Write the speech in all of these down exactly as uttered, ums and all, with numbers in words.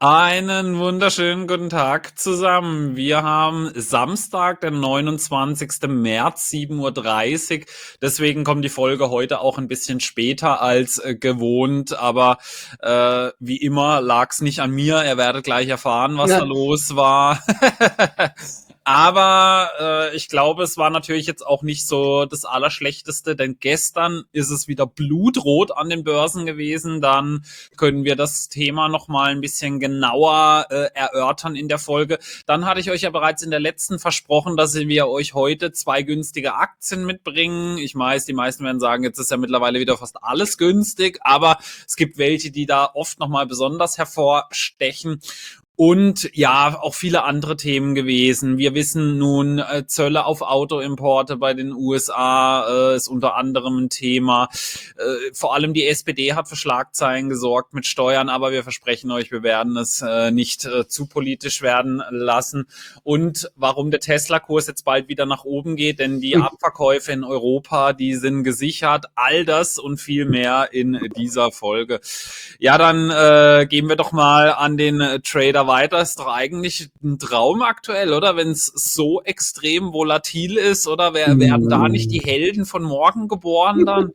Einen wunderschönen guten Tag zusammen. Wir haben Samstag, den neunundzwanzigsten März, sieben Uhr dreißig. Deswegen kommt die Folge heute auch ein bisschen später als äh, gewohnt. Aber äh, wie immer lag es nicht an mir. Ihr werdet gleich erfahren, was da Ja. los war. Aber äh, ich glaube, es war natürlich jetzt auch nicht so das Allerschlechteste, denn gestern ist es wieder blutrot an den Börsen gewesen. Dann können wir das Thema noch mal ein bisschen genauer äh, erörtern in der Folge. Dann hatte ich euch ja bereits in der letzten versprochen, dass wir euch heute zwei günstige Aktien mitbringen. Ich weiß, die meisten werden sagen, jetzt ist ja mittlerweile wieder fast alles günstig, aber es gibt welche, die da oft noch mal besonders hervorstechen. Und ja, auch viele andere Themen gewesen. Wir wissen nun, äh, Zölle auf Autoimporte bei den U S A äh, ist unter anderem ein Thema. Äh, vor allem die S P D hat für Schlagzeilen gesorgt mit Steuern, aber wir versprechen euch, wir werden es äh, nicht äh, zu politisch werden lassen. Und warum der Tesla-Kurs jetzt bald wieder nach oben geht, denn die Abverkäufe in Europa, die sind gesichert. All das und viel mehr in dieser Folge. Ja, dann äh, gehen wir doch mal an den äh, Trader weiter. Ist doch eigentlich ein Traum aktuell, oder? Wenn es so extrem volatil ist, oder? Wer, werden da nicht die Helden von morgen geboren dann?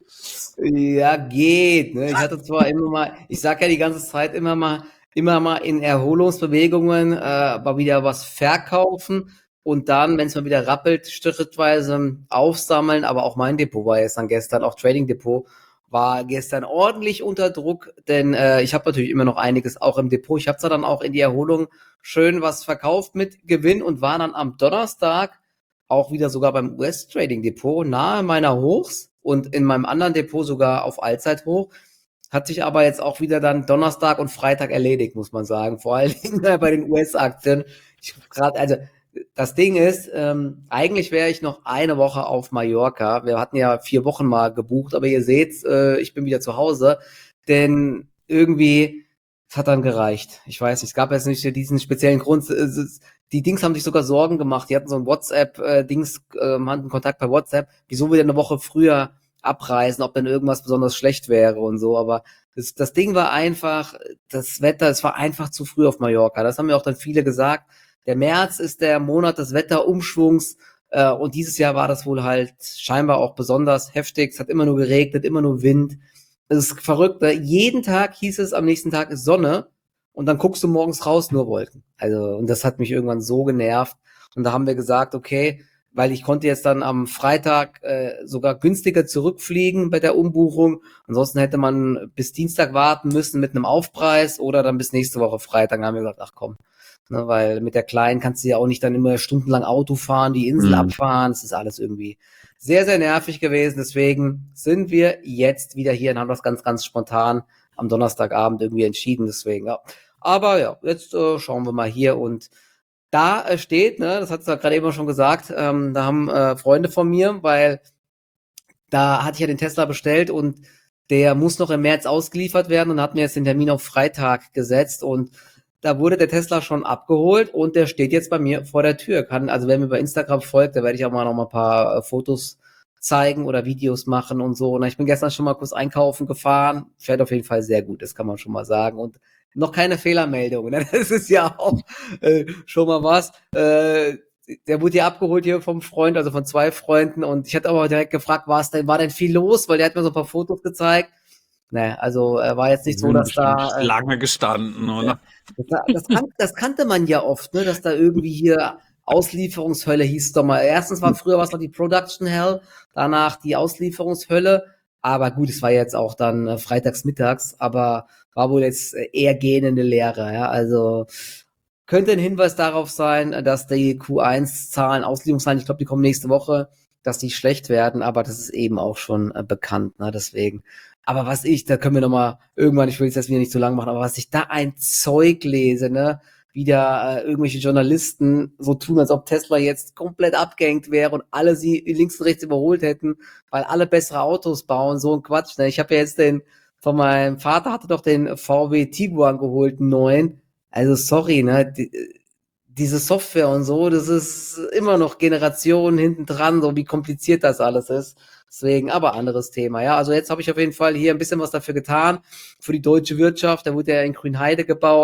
Ja, geht. Ne? Ich hatte zwar immer mal, ich sag ja die ganze Zeit immer mal, immer mal in Erholungsbewegungen äh, mal wieder was verkaufen und dann, wenn es mal wieder rappelt, schrittweise aufsammeln. Aber auch mein Depot war jetzt dann gestern, auch Trading Depot war gestern ordentlich unter Druck, denn äh, ich habe natürlich immer noch einiges auch im Depot. Ich habe zwar dann auch in die Erholung schön was verkauft mit Gewinn und war dann am Donnerstag auch wieder sogar beim U S-Trading-Depot nahe meiner Hochs und in meinem anderen Depot sogar auf Allzeithoch. Hat sich aber jetzt auch wieder dann Donnerstag und Freitag erledigt, muss man sagen. Vor allen Dingen bei den U S-Aktien. Ich gerade, also das Ding ist, ähm, eigentlich wäre ich noch eine Woche auf Mallorca. Wir hatten ja vier Wochen mal gebucht, aber ihr seht, äh, ich bin wieder zu Hause, denn irgendwie, es hat dann gereicht. Ich weiß nicht, es gab jetzt nicht diesen speziellen Grund. Es ist, die Dings haben sich sogar Sorgen gemacht. Die hatten so ein WhatsApp-Dings, äh, hatten einen Kontakt bei WhatsApp, wieso wir eine Woche früher abreisen, ob denn irgendwas besonders schlecht wäre und so. Aber das, das Ding war einfach, das Wetter, es war einfach zu früh auf Mallorca. Das haben mir auch dann viele gesagt. Der März ist der Monat des Wetterumschwungs äh, und dieses Jahr war das wohl halt scheinbar auch besonders heftig. Es hat immer nur geregnet, immer nur Wind. Es ist verrückt. Jeden Tag hieß es, am nächsten Tag ist Sonne und dann guckst du morgens raus, nur Wolken. Also, und das hat mich irgendwann so genervt. Und da haben wir gesagt, okay, weil ich konnte jetzt dann am Freitag äh, sogar günstiger zurückfliegen bei der Umbuchung. Ansonsten hätte man bis Dienstag warten müssen mit einem Aufpreis oder dann bis nächste Woche Freitag. Dann haben wir gesagt, ach komm, ne, weil mit der Kleinen kannst du ja auch nicht dann immer stundenlang Auto fahren, die Insel Mhm. abfahren. Das ist alles irgendwie sehr, sehr nervig gewesen. Deswegen sind wir jetzt wieder hier und haben das ganz, ganz spontan am Donnerstagabend irgendwie entschieden. Deswegen, ja. Aber ja, jetzt äh, schauen wir mal hier und da äh, steht, ne, das hat es ja gerade eben schon gesagt, ähm, da haben äh, Freunde von mir, weil da hatte ich ja den Tesla bestellt und der muss noch im März ausgeliefert werden und hat mir jetzt den Termin auf Freitag gesetzt und da wurde der Tesla schon abgeholt und der steht jetzt bei mir vor der Tür. Kann, also wer mir bei Instagram folgt, da werde ich auch mal noch mal ein paar äh, Fotos zeigen oder Videos machen und so. Und ich bin gestern schon mal kurz einkaufen gefahren. Fährt auf jeden Fall sehr gut, das kann man schon mal sagen. Und noch keine Fehlermeldung. Ne? Das ist ja auch äh, schon mal was. Äh, der wurde ja abgeholt hier vom Freund, also von zwei Freunden. Und ich hatte aber direkt gefragt, was denn, war denn viel los? Weil der hat mir so ein paar Fotos gezeigt. Nee, also äh, war jetzt nicht so, dass da äh, Lange gestanden, oder? das, das, kan das kannte man ja oft, ne, dass da irgendwie hier Auslieferungshölle hieß es doch mal. Erstens war früher was noch die Production Hell, danach die Auslieferungshölle. Aber gut, es war jetzt auch dann äh, freitags mittags, aber war wohl jetzt äh, eher gähnende Leere. Ja? Also könnte ein Hinweis darauf sein, dass die Q eins Zahlen, Auslieferungszahlen, ich glaube, die kommen nächste Woche, dass die schlecht werden, aber das ist eben auch schon äh, bekannt, ne? Deswegen. Aber was ich, da können wir noch mal irgendwann, ich will jetzt das wieder nicht zu lang machen, aber was ich da ein Zeug lese, ne? Wieder äh, irgendwelche Journalisten so tun, als ob Tesla jetzt komplett abgehängt wäre und alle sie links und rechts überholt hätten, weil alle bessere Autos bauen, so ein Quatsch, ne? Ich habe ja jetzt den, von meinem Vater hatte doch den V W Tiguan geholt, einen neuen. Also sorry, ne? Die, diese Software und so, das ist immer noch Generationen hinten dran, so wie kompliziert das alles ist. Deswegen, aber anderes Thema. Ja, also jetzt habe ich auf jeden Fall hier ein bisschen was dafür getan, für die deutsche Wirtschaft. Da wurde ja in Grünheide gebaut,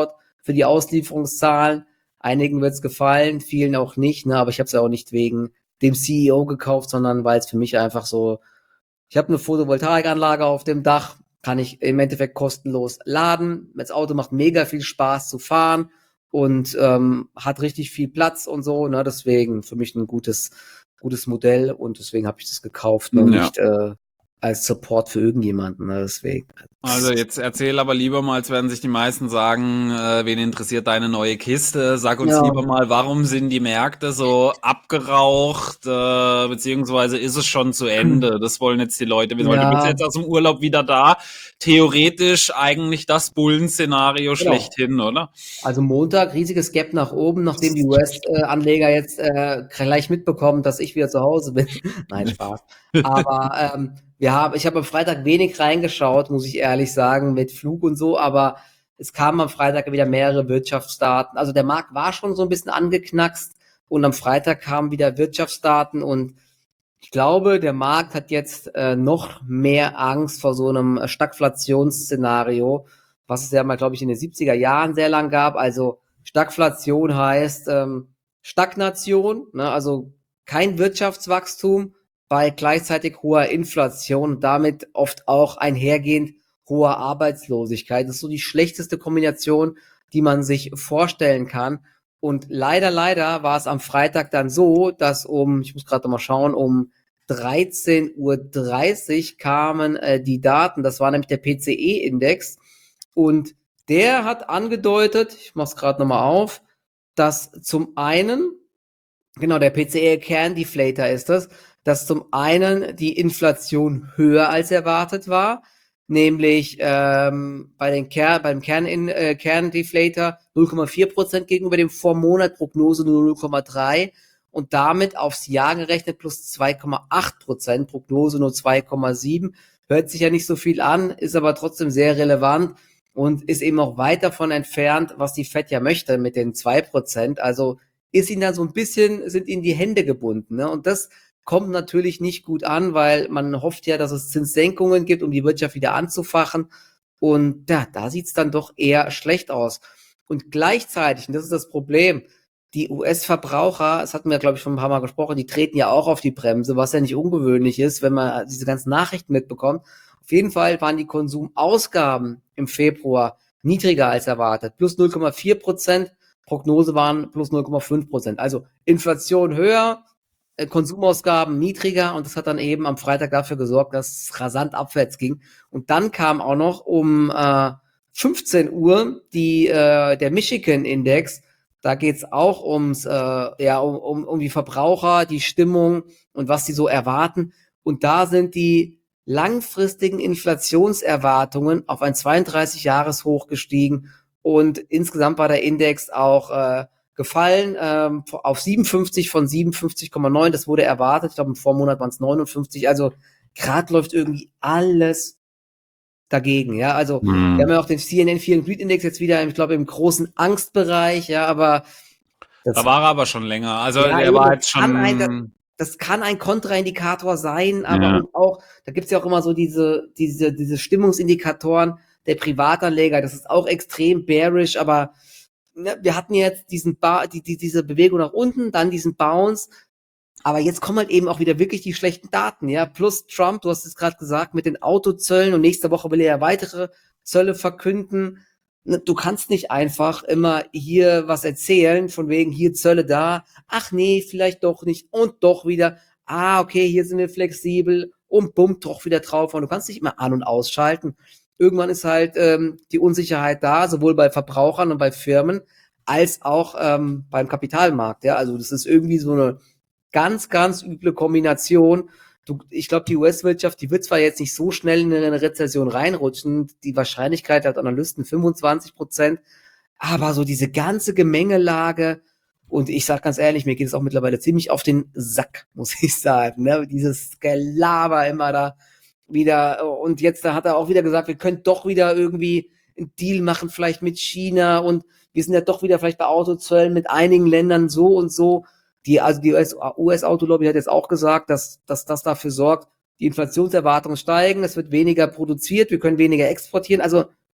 für die Auslieferungszahlen. Einigen wird's gefallen, vielen auch nicht, ne? Aber ich habe es ja auch nicht wegen dem C E O gekauft, sondern weil es für mich einfach so, ich habe eine Photovoltaikanlage auf dem Dach, kann ich im Endeffekt kostenlos laden. Das Auto macht mega viel Spaß zu fahren und ähm, hat richtig viel Platz und so, ne? Deswegen für mich ein gutes, gutes Modell und deswegen habe ich das gekauft, ne? Ja. Nicht äh, als Support für irgendjemanden, ne? Deswegen. Also jetzt erzähl aber lieber mal, als werden sich die meisten sagen, äh, wen interessiert deine neue Kiste? Sag uns Ja. lieber mal, warum sind die Märkte so abgeraucht, äh, beziehungsweise ist es schon zu Ende? Das wollen jetzt die Leute wissen, weil du bist Ja. jetzt aus dem Urlaub wieder da. Theoretisch eigentlich das Bullen-Szenario Genau. schlechthin, oder? Also Montag, riesiges Gap nach oben, nachdem die U S-Anleger jetzt äh, gleich mitbekommen, dass ich wieder zu Hause bin. Nein, Spaß. Aber ähm, wir haben, ich habe am Freitag wenig reingeschaut, muss ich ehrlich sagen, mit Flug und so, aber es kamen am Freitag wieder mehrere Wirtschaftsdaten. Also der Markt war schon so ein bisschen angeknackst und am Freitag kamen wieder Wirtschaftsdaten und ich glaube, der Markt hat jetzt äh, noch mehr Angst vor so einem äh, Stagflationsszenario, was es ja mal, glaube ich, in den siebziger Jahren sehr lang gab. Also Stagflation heißt ähm, Stagnation, ne? Also kein Wirtschaftswachstum bei gleichzeitig hoher Inflation und damit oft auch einhergehend hoher Arbeitslosigkeit. Das ist so die schlechteste Kombination, die man sich vorstellen kann. Und leider, leider war es am Freitag dann so, dass um, ich muss gerade mal schauen, um dreizehn Uhr dreißig kamen äh, die Daten. Das war nämlich der P C E-Index. Und der hat angedeutet, ich mache es gerade nochmal auf, dass zum einen, genau, der P C E-Kerndeflator ist das, dass zum einen die Inflation höher als erwartet war, nämlich ähm, bei den Ker beim Kern in, äh, Kerndeflator null Komma vier Prozent gegenüber dem Vormonat, Prognose nur null Komma drei und damit aufs Jahr gerechnet plus zwei Komma acht Prozent, Prognose nur zwei Komma sieben. Hört sich ja nicht so viel an, ist aber trotzdem sehr relevant und ist eben auch weit davon entfernt, was die Fed ja möchte mit den zwei Prozent. Also ist ihnen da so ein bisschen, sind ihnen die Hände gebunden, ne? Und das kommt natürlich nicht gut an, weil man hofft ja, dass es Zinssenkungen gibt, um die Wirtschaft wieder anzufachen. Und ja, da sieht's dann doch eher schlecht aus. Und gleichzeitig, und das ist das Problem, die U S-Verbraucher, das hatten wir, glaube ich, schon ein paar Mal gesprochen, die treten ja auch auf die Bremse, was ja nicht ungewöhnlich ist, wenn man diese ganzen Nachrichten mitbekommt. Auf jeden Fall waren die Konsumausgaben im Februar niedriger als erwartet. Plus null Komma vier Prozent, Prognose waren plus null Komma fünf Prozent. Also Inflation höher, Konsumausgaben niedriger und das hat dann eben am Freitag dafür gesorgt, dass es rasant abwärts ging. Und dann kam auch noch um äh, fünfzehn Uhr die, äh, der Michigan-Index. Da geht's auch ums, äh, ja, um, um, um die Verbraucher, die Stimmung und was die so erwarten. Und da sind die langfristigen Inflationserwartungen auf ein zweiunddreißig-Jahres-Hoch gestiegen und insgesamt war der Index auch äh, gefallen ähm, auf siebenundfünfzig von siebenundfünfzig Komma neun. Das wurde erwartet. Ich glaube, im Vormonat waren es neunundfünfzig. Also gerade läuft irgendwie alles dagegen. Ja, also Hm. wir haben ja auch den C N N Fear and Greed Index jetzt wieder, ich glaube, im großen Angstbereich. Ja, aber das, Da war er aber schon länger. Also ja, er eben, war das jetzt kann ein, das, schon. das kann ein Kontraindikator sein, aber Ja. und auch, da gibt's ja auch immer so diese, diese, diese Stimmungsindikatoren der Privatanleger. Das ist auch extrem bearish, aber ne, wir hatten jetzt diesen ba die, die, diese Bewegung nach unten, dann diesen Bounce, aber jetzt kommen halt eben auch wieder wirklich die schlechten Daten, ja, plus Trump, du hast es gerade gesagt, mit den Autozöllen und nächste Woche will er ja weitere Zölle verkünden. Ne, du kannst nicht einfach immer hier was erzählen, von wegen hier Zölle da, ach nee, vielleicht doch nicht und doch wieder, ah, okay, hier sind wir flexibel und bumm, doch wieder drauf und du kannst nicht immer an- und ausschalten. Irgendwann ist halt ähm, die Unsicherheit da, sowohl bei Verbrauchern und bei Firmen, als auch ähm, beim Kapitalmarkt. Ja, also das ist irgendwie so eine ganz, ganz üble Kombination. Du, ich glaube, die U S-Wirtschaft, die wird zwar jetzt nicht so schnell in eine Rezession reinrutschen, die Wahrscheinlichkeit hat Analysten fünfundzwanzig Prozent, aber so diese ganze Gemengelage, und ich sag ganz ehrlich, mir geht es auch mittlerweile ziemlich auf den Sack, muss ich sagen, ne? Dieses Gelaber immer da wieder, und jetzt da hat er auch wieder gesagt, wir können doch wieder irgendwie einen Deal machen, vielleicht mit China, und wir sind ja doch wieder vielleicht bei Autozöllen mit einigen Ländern so und so. Die, also die U S-Autolobby hat jetzt auch gesagt, dass, dass das dafür sorgt, die Inflationserwartungen steigen, es wird weniger produziert, wir können weniger exportieren. Also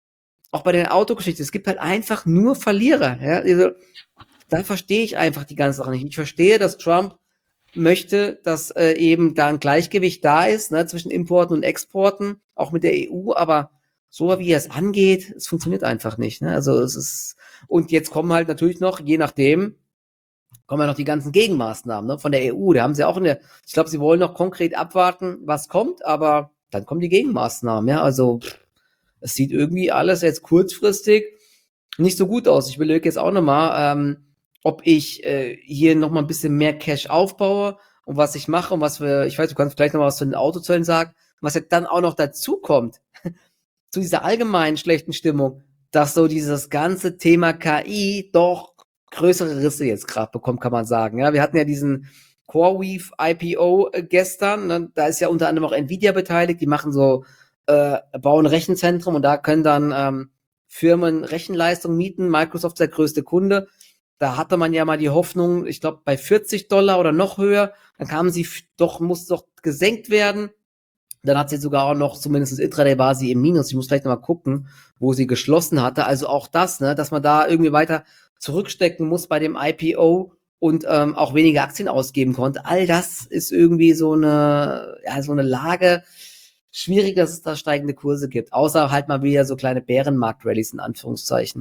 auch bei der Autogeschichte, es gibt halt einfach nur Verlierer. Ja? Also, da verstehe ich einfach die ganze Sache nicht. Ich verstehe, dass Trump möchte, dass äh, eben da ein Gleichgewicht da ist, ne, zwischen Importen und Exporten, auch mit der E U, aber so wie er es angeht, es funktioniert einfach nicht. Ne? Also es ist, und jetzt kommen halt natürlich noch, je nachdem, kommen ja noch die ganzen Gegenmaßnahmen, ne, von der E U. Da haben sie auch in der, ich glaube, sie wollen noch konkret abwarten, was kommt, aber dann kommen die Gegenmaßnahmen, ja. Also es sieht irgendwie alles jetzt kurzfristig nicht so gut aus. Ich überlege jetzt auch nochmal, ähm, ob ich äh, hier nochmal ein bisschen mehr Cash aufbaue und was ich mache und was wir, ich weiß, du kannst vielleicht noch mal was zu den Autozöllen sagen, was jetzt dann auch noch dazu kommt, zu dieser allgemeinen schlechten Stimmung, dass so dieses ganze Thema K I doch größere Risse jetzt gerade bekommt, kann man sagen. Ja, wir hatten ja diesen CoreWeave I P O äh, gestern, ne? Da ist ja unter anderem auch Nvidia beteiligt, die machen so, äh, bauen Rechenzentrum und da können dann ähm, Firmen Rechenleistung mieten. Microsoft ist der größte Kunde. Da hatte man ja mal die Hoffnung, ich glaube bei vierzig Dollar oder noch höher, dann kamen sie doch, muss doch gesenkt werden. Dann hat sie sogar auch noch, zumindest Intraday war sie im Minus. Ich muss vielleicht noch mal gucken, wo sie geschlossen hatte. Also auch das, ne, dass man da irgendwie weiter zurückstecken muss bei dem I P O und ähm, auch weniger Aktien ausgeben konnte. All das ist irgendwie so eine, ja, so eine Lage. Schwierig, dass es da steigende Kurse gibt. Außer halt mal wieder so kleine Bärenmarkt-Rallies in Anführungszeichen.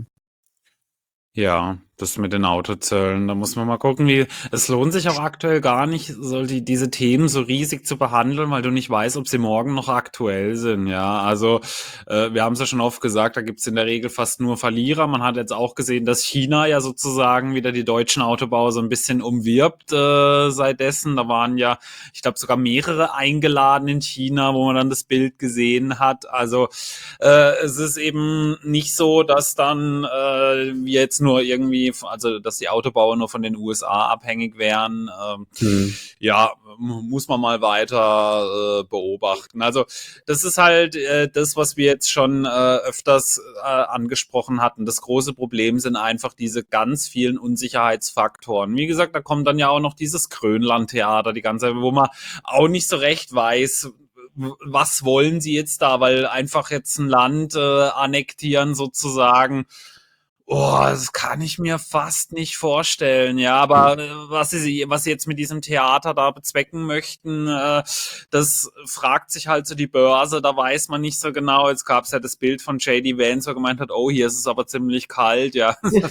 Ja, das mit den Autozöllen, da muss man mal gucken, wie, es lohnt sich auch aktuell gar nicht, so die, diese Themen so riesig zu behandeln, weil du nicht weißt, ob sie morgen noch aktuell sind, ja. Also, äh, wir haben es ja schon oft gesagt, da gibt's in der Regel fast nur Verlierer. Man hat jetzt auch gesehen, dass China ja sozusagen wieder die deutschen Autobauer so ein bisschen umwirbt, äh, seit dessen. Da waren ja, ich glaube, sogar mehrere eingeladen in China, wo man dann das Bild gesehen hat. Also, äh, es ist eben nicht so, dass dann äh, wir jetzt nur irgendwie, also dass die Autobauer nur von den U S A abhängig wären. Ähm, hm. Ja, muss man mal weiter äh, beobachten. Also das ist halt äh, das, was wir jetzt schon äh, öfters äh, angesprochen hatten. Das große Problem sind einfach diese ganz vielen Unsicherheitsfaktoren. Wie gesagt, da kommt dann ja auch noch dieses Grönland-Theater, die ganze Zeit, wo man auch nicht so recht weiß, was wollen sie jetzt da, weil einfach jetzt ein Land äh, annektieren sozusagen, oh, das kann ich mir fast nicht vorstellen, ja, aber äh, was sie, was sie jetzt mit diesem Theater da bezwecken möchten, äh, das fragt sich halt so die Börse, da weiß man nicht so genau. Jetzt gab es ja das Bild von J D Vance, wo er gemeint hat, oh, hier ist es aber ziemlich kalt, ja.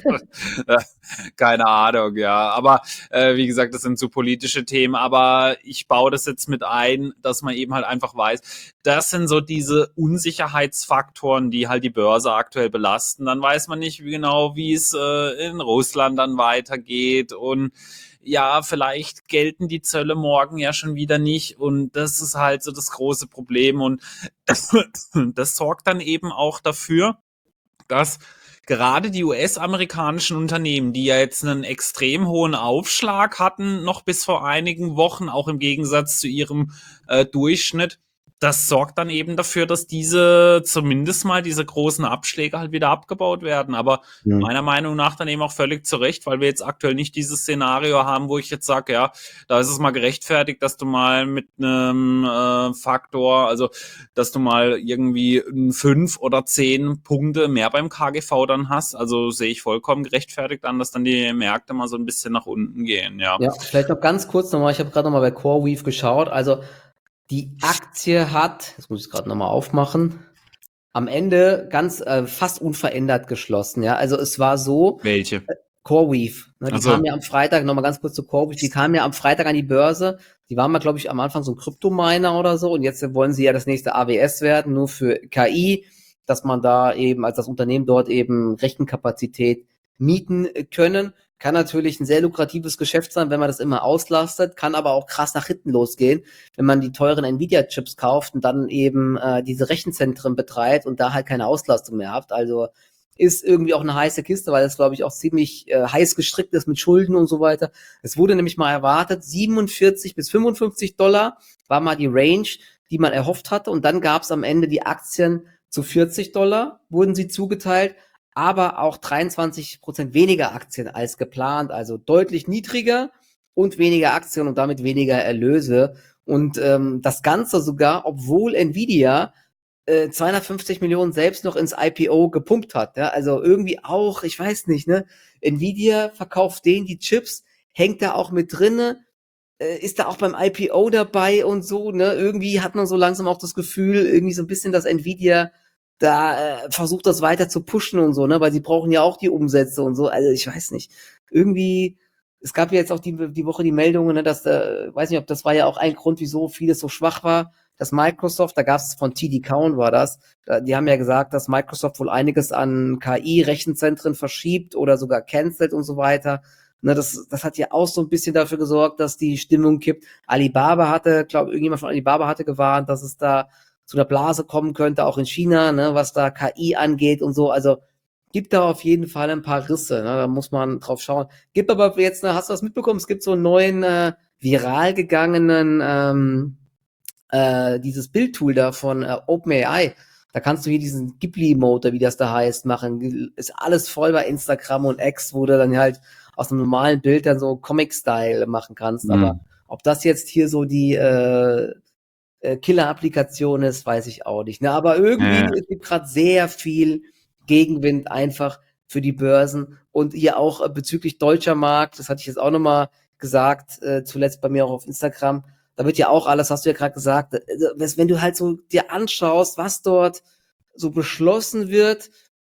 Keine Ahnung, ja. Aber äh, wie gesagt, das sind so politische Themen, aber ich baue das jetzt mit ein, dass man eben halt einfach weiß, das sind so diese Unsicherheitsfaktoren, die halt die Börse aktuell belasten. Dann weiß man nicht genau, wie es äh, in Russland dann weitergeht und ja, vielleicht gelten die Zölle morgen ja schon wieder nicht und das ist halt so das große Problem und das sorgt dann eben auch dafür, dass gerade die U S-amerikanischen Unternehmen, die ja jetzt einen extrem hohen Aufschlag hatten, noch bis vor einigen Wochen, auch im Gegensatz zu ihrem äh, Durchschnitt, das sorgt dann eben dafür, dass diese, zumindest mal diese großen Abschläge halt wieder abgebaut werden. Aber ja, meiner Meinung nach dann eben auch völlig zu Recht, weil wir jetzt aktuell nicht dieses Szenario haben, wo ich jetzt sage, ja, da ist es mal gerechtfertigt, dass du mal mit einem äh, Faktor, also dass du mal irgendwie fünf oder zehn Punkte mehr beim K G V dann hast. Also sehe ich vollkommen gerechtfertigt an, dass dann die Märkte mal so ein bisschen nach unten gehen, ja. Ja, vielleicht noch ganz kurz nochmal, ich habe gerade nochmal bei CoreWeave geschaut, also die Aktie hat, das muss ich gerade nochmal aufmachen, am Ende ganz äh, fast unverändert geschlossen, ja. Also es war so. Welche? Äh, CoreWeave. Ne, die so. kam ja am Freitag, nochmal ganz kurz zu CoreWeave, die kam ja am Freitag an die Börse. Die waren mal, glaube ich, am Anfang so ein Kryptominer oder so und jetzt wollen sie ja das nächste A W S werden, nur für K I, dass man da eben als das Unternehmen dort eben Rechenkapazität mieten können. Kann natürlich ein sehr lukratives Geschäft sein, wenn man das immer auslastet, kann aber auch krass nach hinten losgehen, wenn man die teuren Nvidia-Chips kauft und dann eben äh, diese Rechenzentren betreibt und da halt keine Auslastung mehr habt. Also ist irgendwie auch eine heiße Kiste, weil das, glaube ich, auch ziemlich äh, heiß gestrickt ist mit Schulden und so weiter. Es wurde nämlich mal erwartet, siebenundvierzig bis fünfundfünfzig Dollar war mal die Range, die man erhofft hatte und dann gab es am Ende die Aktien zu vierzig Dollar, wurden sie zugeteilt, aber auch dreiundzwanzig Prozent weniger Aktien als geplant, also deutlich niedriger und weniger Aktien und damit weniger Erlöse. Und ähm, das Ganze sogar, obwohl Nvidia äh, zweihundertfünfzig Millionen selbst noch ins I P O gepumpt hat. Ja? Also irgendwie auch, ich weiß nicht, ne? Nvidia verkauft denen die Chips, hängt da auch mit drinne, äh, ist da auch beim I P O dabei und so, ne? Irgendwie hat man so langsam auch das Gefühl, irgendwie so ein bisschen, dass Nvidia da äh, versucht, das weiter zu pushen und so, ne? Weil sie brauchen ja auch die Umsätze und so. Also ich weiß nicht. Irgendwie, es gab ja jetzt auch die, die Woche die Meldungen, ne, dass, äh, weiß nicht, ob das war ja auch ein Grund, wieso vieles so schwach war, dass Microsoft, da gab es von T D Cowen war das, da, die haben ja gesagt, dass Microsoft wohl einiges an K I-Rechenzentren verschiebt oder sogar cancelt und so weiter. Ne, das, das hat ja auch so ein bisschen dafür gesorgt, dass die Stimmung kippt. Alibaba hatte, glaube irgendjemand von Alibaba hatte gewarnt, dass es da zu einer Blase kommen könnte, auch in China, ne, was da K I angeht und so. Also gibt da auf jeden Fall ein paar Risse, ne, da muss man drauf schauen. Gibt aber jetzt, ne, hast du das mitbekommen? Es gibt so einen neuen, äh, viral gegangenen, ähm, äh, dieses Bildtool da von äh, OpenAI. Da kannst du hier diesen Ghibli-Mode, wie das da heißt, machen. Ist alles voll bei Instagram und X, wo du dann halt aus einem normalen Bild dann so Comic-Style machen kannst. Mhm. Aber ob das jetzt hier so die äh, Killer-Applikation ist, weiß ich auch nicht. Ne? Aber irgendwie ja. Es gibt gerade sehr viel Gegenwind einfach für die Börsen und hier auch äh, bezüglich deutscher Markt, das hatte ich jetzt auch nochmal gesagt, äh, zuletzt bei mir auch auf Instagram, da wird ja auch alles, hast du ja gerade gesagt, äh, wenn du halt so dir anschaust, was dort so beschlossen wird,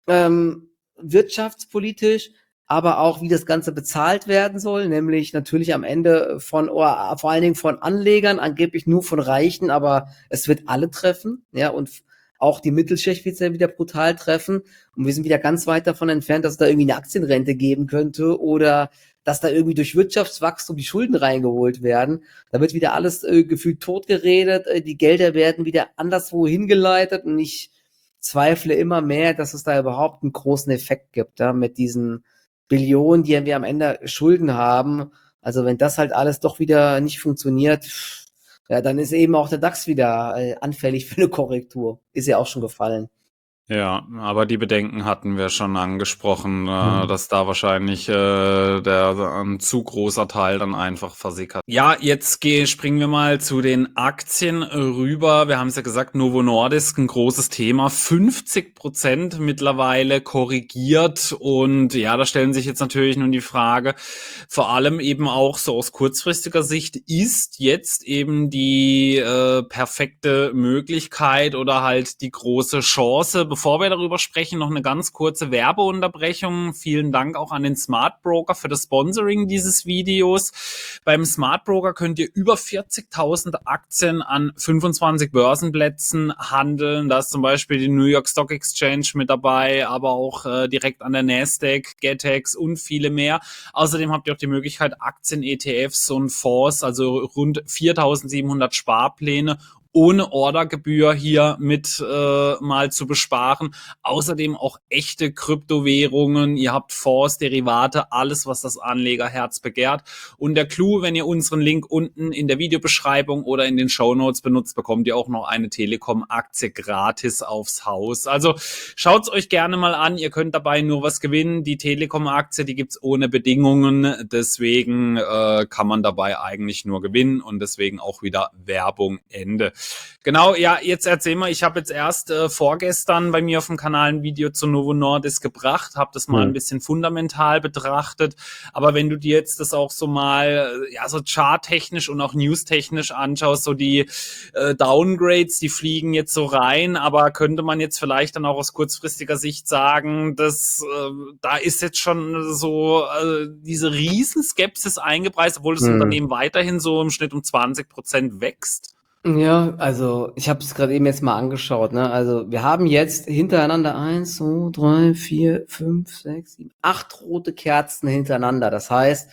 ähm, wirtschaftspolitisch, aber auch, wie das Ganze bezahlt werden soll, nämlich natürlich am Ende von, oder vor allen Dingen von Anlegern, angeblich nur von Reichen, aber es wird alle treffen, ja, und auch die Mittelschicht wird es ja wieder brutal treffen und wir sind wieder ganz weit davon entfernt, dass es da irgendwie eine Aktienrente geben könnte oder dass da irgendwie durch Wirtschaftswachstum die Schulden reingeholt werden. Da wird wieder alles äh, gefühlt totgeredet, äh, die Gelder werden wieder anderswo hingeleitet und ich zweifle immer mehr, dass es da überhaupt einen großen Effekt gibt, ja, mit diesen Billionen, die wir am Ende Schulden haben. Also wenn das halt alles doch wieder nicht funktioniert, ja, dann ist eben auch der DAX wieder äh, anfällig für eine Korrektur. Ist ja auch schon gefallen. Ja, aber die Bedenken hatten wir schon angesprochen, äh, mhm. dass da wahrscheinlich äh, der ein zu großer Teil dann einfach versickert. Ja, jetzt geh, springen wir mal zu den Aktien rüber. Wir haben es ja gesagt, Novo Nordisk, ein großes Thema, fünfzig Prozent mittlerweile korrigiert und ja, da stellen sich jetzt natürlich nun die Frage, vor allem eben auch so aus kurzfristiger Sicht, ist jetzt eben die äh, perfekte Möglichkeit oder halt die große Chance. Bevor wir darüber sprechen, noch eine ganz kurze Werbeunterbrechung. Vielen Dank auch an den Smart Broker für das Sponsoring dieses Videos. Beim Smart Broker könnt ihr über vierzigtausend Aktien an fünfundzwanzig Börsenplätzen handeln. Da ist zum Beispiel die New York Stock Exchange mit dabei, aber auch äh, direkt an der Nasdaq, Getex und viele mehr. Außerdem habt ihr auch die Möglichkeit, Aktien-E T Fs und Fonds, also rund viertausendsiebenhundert Sparpläne ohne Ordergebühr hier mit äh, mal zu besparen. Außerdem auch echte Kryptowährungen. Ihr habt Fonds, Derivate, alles, was das Anlegerherz begehrt. Und der Clou, wenn ihr unseren Link unten in der Videobeschreibung oder in den Shownotes benutzt, bekommt ihr auch noch eine Telekom-Aktie gratis aufs Haus. Also schaut's euch gerne mal an. Ihr könnt dabei nur was gewinnen. Die Telekom-Aktie, die gibt's ohne Bedingungen. Deswegen äh, kann man dabei eigentlich nur gewinnen und deswegen auch wieder Werbung Ende. Genau, ja, jetzt erzähl mal, ich habe jetzt erst äh, vorgestern bei mir auf dem Kanal ein Video zu Novo Nordisk gebracht, habe das mal mhm. ein bisschen fundamental betrachtet, aber wenn du dir jetzt das auch so mal, ja, so charttechnisch und auch newstechnisch anschaust, so die äh, Downgrades, die fliegen jetzt so rein, aber könnte man jetzt vielleicht dann auch aus kurzfristiger Sicht sagen, dass äh, da ist jetzt schon so äh, diese Riesenskepsis eingepreist, obwohl das mhm. Unternehmen weiterhin so im Schnitt um zwanzig Prozent wächst? Ja, also ich habe es gerade eben jetzt mal angeschaut, ne? Also wir haben jetzt hintereinander eins, zwei, drei, vier, fünf, sechs, sieben, acht rote Kerzen hintereinander. Das heißt,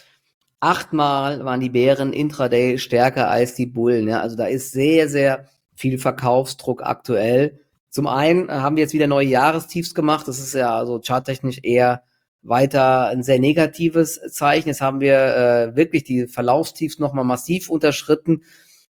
achtmal waren die Bären intraday stärker als die Bullen. Ja? Also da ist sehr, sehr viel Verkaufsdruck aktuell. Zum einen haben wir jetzt wieder neue Jahrestiefs gemacht. Das ist ja also charttechnisch eher weiter ein sehr negatives Zeichen. Jetzt haben wir äh, wirklich die Verlaufstiefs nochmal massiv unterschritten.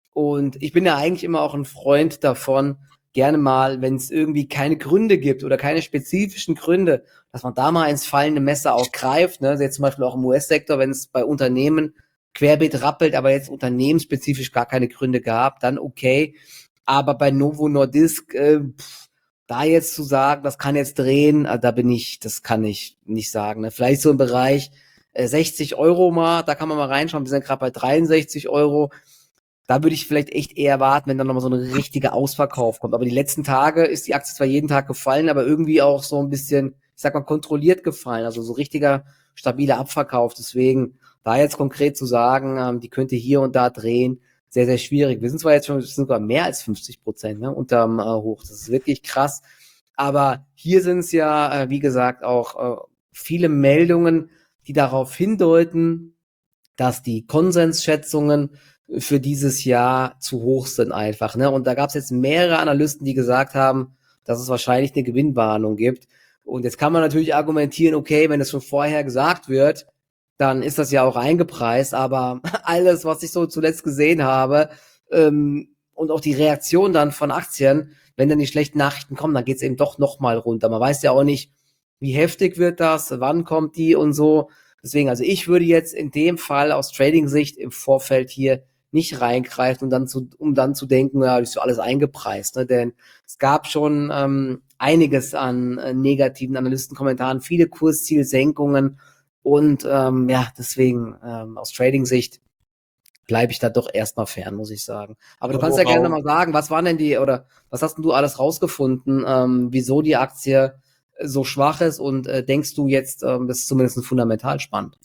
Und ich bin ja eigentlich immer auch ein Freund davon, gerne mal, wenn es irgendwie keine Gründe gibt oder keine spezifischen Gründe, dass man da mal ins fallende Messer auch greift. Ne? Jetzt zum Beispiel auch im U S-Sektor, wenn es bei Unternehmen querbeet rappelt, aber jetzt unternehmensspezifisch gar keine Gründe gab, dann okay. aber bei Novo Nordisk, äh, pff, da jetzt zu sagen, das kann jetzt drehen, äh, da bin ich, das kann ich nicht sagen. Ne? Vielleicht so im Bereich äh, sechzig Euro mal, da kann man mal reinschauen, wir sind gerade bei dreiundsechzig Euro. Da würde ich vielleicht echt eher warten, wenn dann nochmal so eine richtige Ausverkauf kommt. Aber die letzten Tage ist die Aktie zwar jeden Tag gefallen, aber irgendwie auch so ein bisschen, ich sag mal, kontrolliert gefallen. Also so richtiger, stabiler Abverkauf. Deswegen, da jetzt konkret zu sagen, ähm, die könnte hier und da drehen, sehr, sehr schwierig. Wir sind zwar jetzt schon, wir sind sogar mehr als fünfzig Prozent, ne, unterm äh, Hoch. Das ist wirklich krass. Aber hier sind es ja, äh, wie gesagt, auch äh, viele Meldungen, die darauf hindeuten, dass die Konsensschätzungen für dieses Jahr zu hoch sind einfach. Ne? Und da gab es jetzt mehrere Analysten, die gesagt haben, dass es wahrscheinlich eine Gewinnwarnung gibt. Und jetzt kann man natürlich argumentieren, okay, wenn es schon vorher gesagt wird, dann ist das ja auch eingepreist. Aber alles, was ich so zuletzt gesehen habe ähm, und auch die Reaktion dann von Aktien, wenn dann die schlechten Nachrichten kommen, dann geht es eben doch nochmal runter. Man weiß ja auch nicht, wie heftig wird das, wann kommt die und so. Deswegen, also ich würde jetzt in dem Fall aus Trading-Sicht im Vorfeld hier nicht reingreifen und dann zu, um dann zu denken, ja, das ist so alles eingepreist, ne? Denn es gab schon ähm, einiges an äh, negativen Analystenkommentaren, viele Kurszielsenkungen und ähm, ja, deswegen ähm, aus Trading-Sicht bleibe ich da doch erstmal fern, muss ich sagen. Aber du kannst ja gerne mal sagen, was waren denn die, oder was hast denn du alles rausgefunden, ähm, wieso die Aktie so schwach ist und äh, denkst du jetzt, ähm, das ist zumindest fundamental spannend?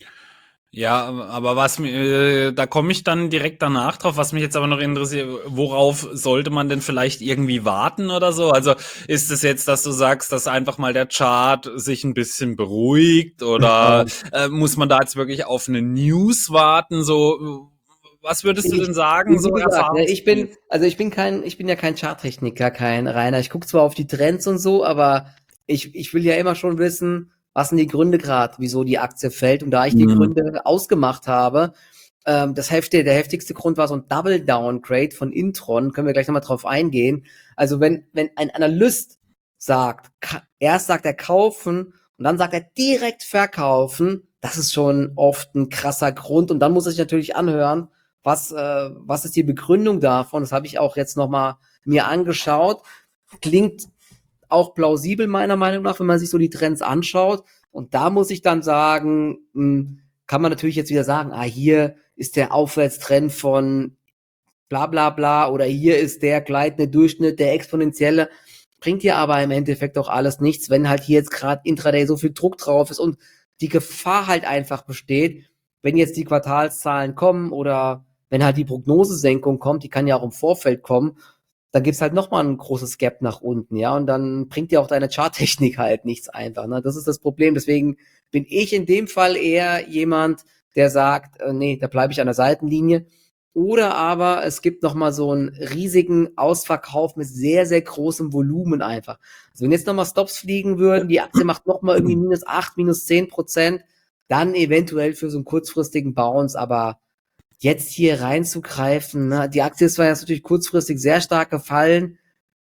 Ja, aber was mir, äh, da komme ich dann direkt danach drauf, was mich jetzt aber noch interessiert, worauf sollte man denn vielleicht irgendwie warten oder so? Also ist es jetzt, dass du sagst, dass einfach mal der Chart sich ein bisschen beruhigt oder äh, muss man da jetzt wirklich auf eine News warten? So, was würdest du Ich, denn sagen, wie so gesagt, ne, ich bin, erfahrungsgemäß? also ich bin kein, ich bin ja kein Charttechniker, kein Reiner. Ich gucke zwar auf die Trends und so, aber ich, ich will ja immer schon wissen, was sind die Gründe gerade, wieso die Aktie fällt. Und da ich die Mhm. Gründe ausgemacht habe, ähm, das heftige, der heftigste Grund war so ein Double Downgrade von Intron, können wir gleich nochmal drauf eingehen. Also wenn, wenn ein Analyst sagt, ka- erst sagt er kaufen und dann sagt er direkt verkaufen, das ist schon oft ein krasser Grund. Und dann muss er sich natürlich anhören, was, äh, was ist die Begründung davon? Das habe ich auch jetzt nochmal mir angeschaut. Klingt auch plausibel meiner Meinung nach, wenn man sich so die Trends anschaut. Und da muss ich dann sagen, mh, kann man natürlich jetzt wieder sagen, ah, hier ist der Aufwärtstrend von bla bla bla oder hier ist der gleitende Durchschnitt, der exponentielle. Bringt dir aber im Endeffekt auch alles nichts, wenn halt hier jetzt gerade intraday so viel Druck drauf ist und die Gefahr halt einfach besteht, wenn jetzt die Quartalszahlen kommen oder wenn halt die Prognosesenkung kommt, die kann ja auch im Vorfeld kommen, dann gibt's halt nochmal ein großes Gap nach unten, ja, und dann bringt dir auch deine Charttechnik halt nichts einfach, ne? Das ist das Problem. Deswegen bin ich in dem Fall eher jemand, der sagt, äh, nee, da bleibe ich an der Seitenlinie. Oder aber es gibt nochmal so einen riesigen Ausverkauf mit sehr, sehr großem Volumen einfach. Also wenn jetzt nochmal Stops fliegen würden, die Aktie macht nochmal irgendwie minus acht, minus zehn Prozent, dann eventuell für so einen kurzfristigen Bounce, aber jetzt hier reinzugreifen, ne? Die Aktie ist zwar jetzt natürlich kurzfristig sehr stark gefallen,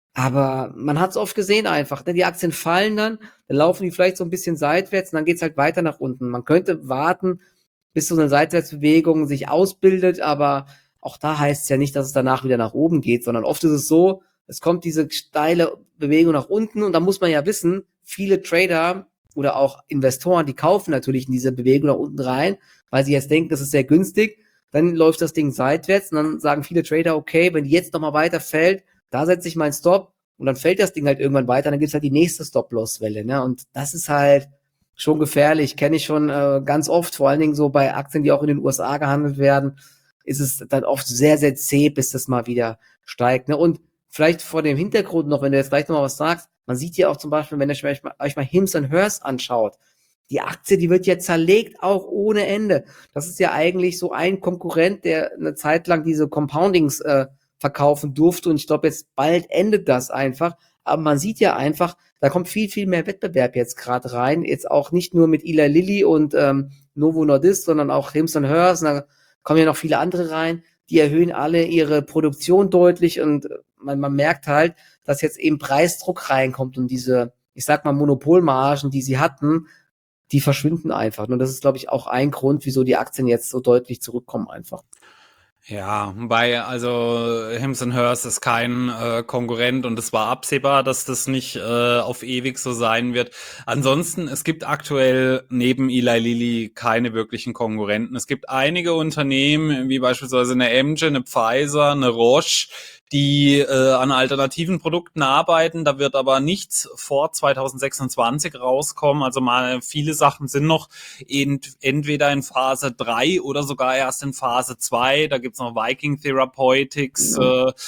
aber man hat es oft gesehen einfach, ne? Die Aktien fallen dann, dann laufen die vielleicht so ein bisschen seitwärts und dann geht's halt weiter nach unten. Man könnte warten, bis so eine Seitwärtsbewegung sich ausbildet, aber auch da heißt es ja nicht, dass es danach wieder nach oben geht, sondern oft ist es so, es kommt diese steile Bewegung nach unten und da muss man ja wissen, viele Trader oder auch Investoren, die kaufen natürlich in diese Bewegung nach unten rein, weil sie jetzt denken, das ist sehr günstig. Dann läuft das Ding seitwärts und dann sagen viele Trader, okay, wenn die jetzt nochmal weiter fällt, da setze ich meinen Stop und dann fällt das Ding halt irgendwann weiter, dann gibt's halt die nächste Stop-Loss-Welle, ne? Und das ist halt schon gefährlich, kenne ich schon äh, ganz oft, vor allen Dingen so bei Aktien, die auch in den U S A gehandelt werden, ist es dann oft sehr, sehr zäh, bis das mal wieder steigt, ne? Und vielleicht vor dem Hintergrund noch, wenn du jetzt gleich nochmal was sagst, man sieht ja auch zum Beispiel, wenn ihr euch mal, euch mal Hims and Hers anschaut, die Aktie, die wird ja zerlegt, auch ohne Ende. Das ist ja eigentlich so ein Konkurrent, der eine Zeit lang diese Compoundings äh, verkaufen durfte. Und ich glaube, jetzt bald endet das einfach. Aber man sieht ja einfach, da kommt viel, viel mehr Wettbewerb jetzt gerade rein. Jetzt auch nicht nur mit Eli Lilly und ähm, Novo Nordisk, sondern auch Hims and Hers. Und da kommen ja noch viele andere rein. Die erhöhen alle ihre Produktion deutlich. Und man, man merkt halt, dass jetzt eben Preisdruck reinkommt und diese, ich sag mal, Monopolmargen, die sie hatten, die verschwinden einfach. Und das ist, glaube ich, auch ein Grund, wieso die Aktien jetzt so deutlich zurückkommen einfach. Ja, wobei, also Hims and Hers ist kein äh, Konkurrent und es war absehbar, dass das nicht äh, auf ewig so sein wird. Ansonsten, es gibt aktuell neben Eli Lilly keine wirklichen Konkurrenten. Es gibt einige Unternehmen, wie beispielsweise eine Amgen, eine Pfizer, eine Roche, die äh, an alternativen Produkten arbeiten. Da wird aber nichts vor zwanzig sechsundzwanzig rauskommen. Also mal viele Sachen sind noch ent entweder in Phase drei oder sogar erst in Phase zwei. Da gibt's noch Viking Therapeutics Ja. äh,